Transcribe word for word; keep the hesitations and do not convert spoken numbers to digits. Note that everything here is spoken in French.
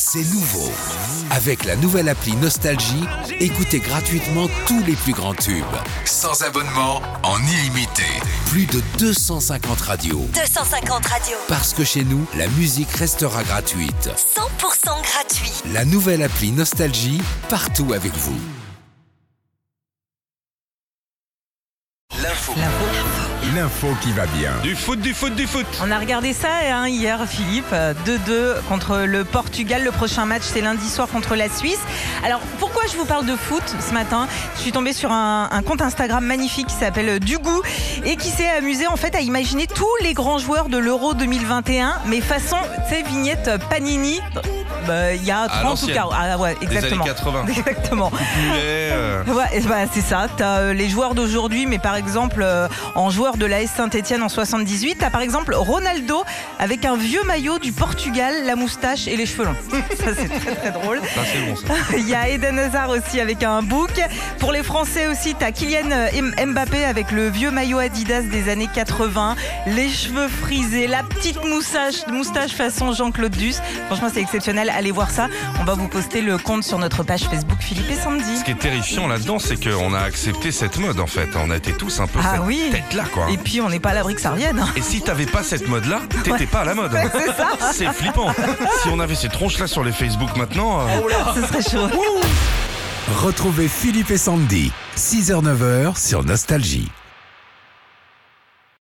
C'est nouveau. Avec la nouvelle appli Nostalgie, écoutez gratuitement tous les plus grands tubes. Sans abonnement, en illimité. Plus de deux cent cinquante radios. deux cent cinquante radios. Parce que chez nous, la musique restera gratuite. cent pour cent gratuit. La nouvelle appli Nostalgie, partout avec vous. L'info. L'info qui va bien. Du foot, du foot, du foot. On a regardé ça hein, hier, Philippe. deux deux contre le Portugal. Le prochain match, c'est lundi soir contre la Suisse. Alors, pourquoi je vous parle de foot ce matin ? Je suis tombée sur un, un compte Instagram magnifique qui s'appelle Du Goût et qui s'est amusé en fait à imaginer tous les grands joueurs de l'Euro deux mille vingt et un, mais façon, tu sais, vignette Panini. Il bah, y a trente ou quarante. Ah ouais, exactement. Des années quatre-vingts. Exactement. Poulet, euh... Ouais, bah, c'est ça. T'as euh, les joueurs d'aujourd'hui, mais par exemple, euh, en joueur de l'A S Saint-Etienne en soixante-dix-huit, t'as par exemple Ronaldo avec un vieux maillot du Portugal, la moustache et les cheveux longs. Ça, c'est très très drôle. Ça, c'est bon, ça. Il y a Eden Hazard aussi avec un bouc. Pour les Français aussi, t'as Kylian Mbappé avec le vieux maillot Adidas des années quatre-vingts, les cheveux frisés, la petite moustache, moustache façon Jean-Claude Duss. Franchement, c'est exceptionnel. Allez voir ça. On va vous poster le compte sur notre page Facebook Philippe et Sandy. Ce qui est terrifiant là-dedans, c'est qu'on a accepté cette mode en fait. On a été tous un peu ah, cette oui. tête-là, quoi. Et puis, on n'est pas à l'abri que ça revienne. Et si t'avais pas cette mode-là, t'étais ouais. pas à la mode. Ouais, c'est ça. C'est flippant. Si on avait ces tronches-là sur les Facebook maintenant... Euh... Oh là, ce serait chaud. Retrouvez Philippe et Sandy, six heures neuf heures sur Nostalgie.